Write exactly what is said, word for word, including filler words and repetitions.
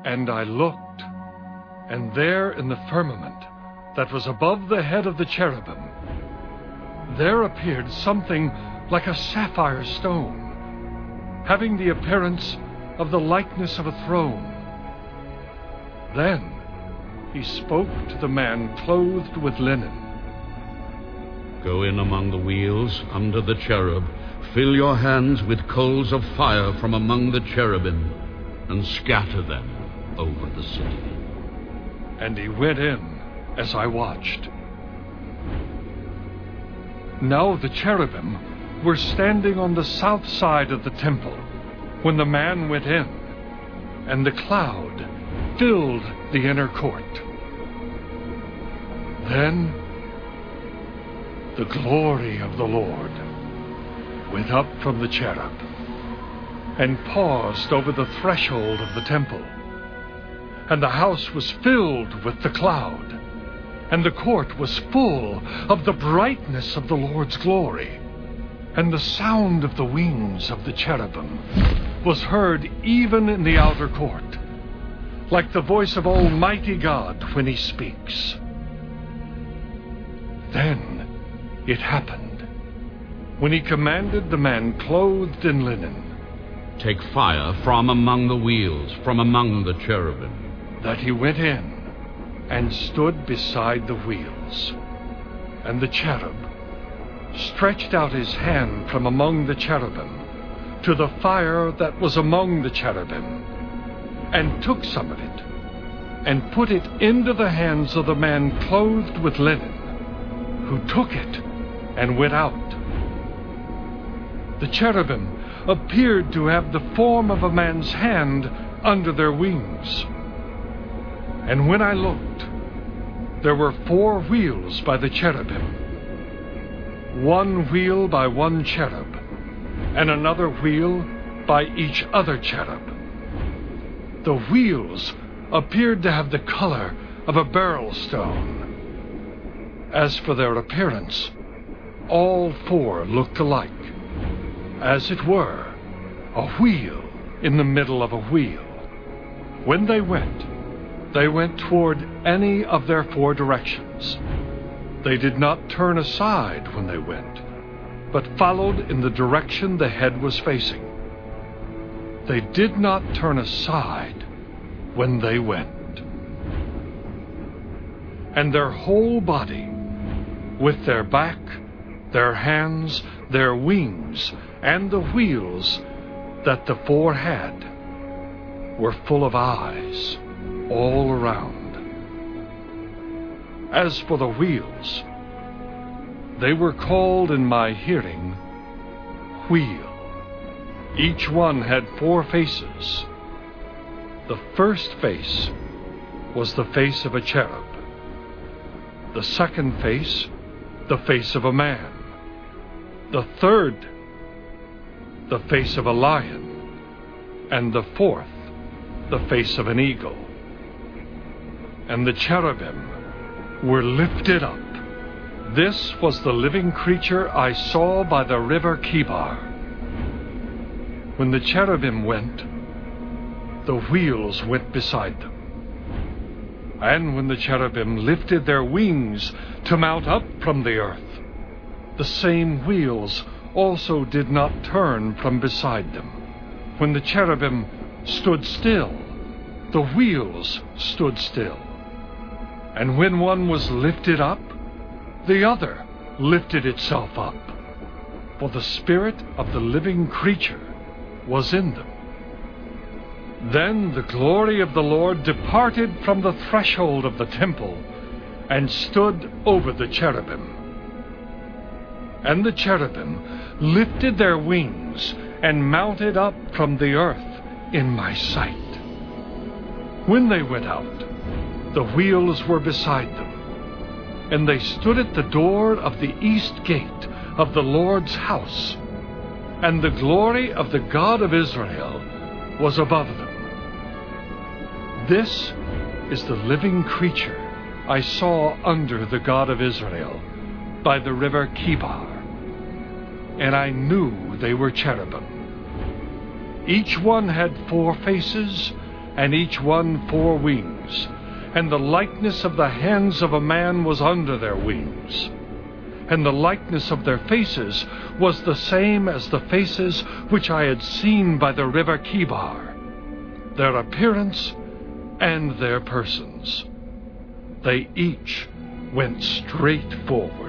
And I looked, and there in the firmament that was above the head of the cherubim, there appeared something like a sapphire stone, having the appearance of the likeness of a throne. Then he spoke to the man clothed with linen. Go in among the wheels, under the cherub, fill your hands with coals of fire from among the cherubim, and scatter them over the city. And he went in as I watched. Now the cherubim were standing on the south side of the temple when the man went in, and the cloud filled the inner court. Then the glory of the Lord went up from the cherub and paused over the threshold of the temple. And the house was filled with the cloud, and the court was full of the brightness of the Lord's glory. And the sound of the wings of the cherubim was heard even in the outer court, like the voice of Almighty God when he speaks. Then it happened, when he commanded the man clothed in linen, take fire from among the wheels, from among the cherubim, that he went in and stood beside the wheels. And the cherub stretched out his hand from among the cherubim to the fire that was among the cherubim, and took some of it, and put it into the hands of the man clothed with linen, who took it and went out. The cherubim appeared to have the form of a man's hand under their wings. And when I looked, there were four wheels by the cherubim, one wheel by one cherub, and another wheel by each other cherub. The wheels appeared to have the color of a beryl stone. As for their appearance, all four looked alike, as it were, a wheel in the middle of a wheel. When they went, they went toward any of their four directions. They did not turn aside when they went, but followed in the direction the head was facing. They did not turn aside when they went. And their whole body, with their back, their hands, their wings, and the wheels that the four had, were full of eyes all around. As for the wheels, they were called in my hearing wheel. Each one had four faces. The first face was the face of a cherub. The second face, the face of a man. The third, the face of a lion. And the fourth, the face of an eagle. And the cherubim were lifted up. This was the living creature I saw by the river Kibar. When the cherubim went, the wheels went beside them. And when the cherubim lifted their wings to mount up from the earth, the same wheels also did not turn from beside them. When the cherubim stood still, the wheels stood still. And when one was lifted up, the other lifted itself up, for the spirit of the living creature was in them. Then the glory of the Lord departed from the threshold of the temple and stood over the cherubim. And the cherubim lifted their wings and mounted up from the earth in my sight. When they went out, the wheels were beside them, and they stood at the door of the east gate of the Lord's house, and the glory of the God of Israel was above them. This is the living creature I saw under the God of Israel by the river Kibar, and I knew they were cherubim. Each one had four faces, and each one four wings, and the likeness of the hands of a man was under their wings. And the likeness of their faces was the same as the faces which I had seen by the river Chebar, their appearance and their persons. They each went straight forward.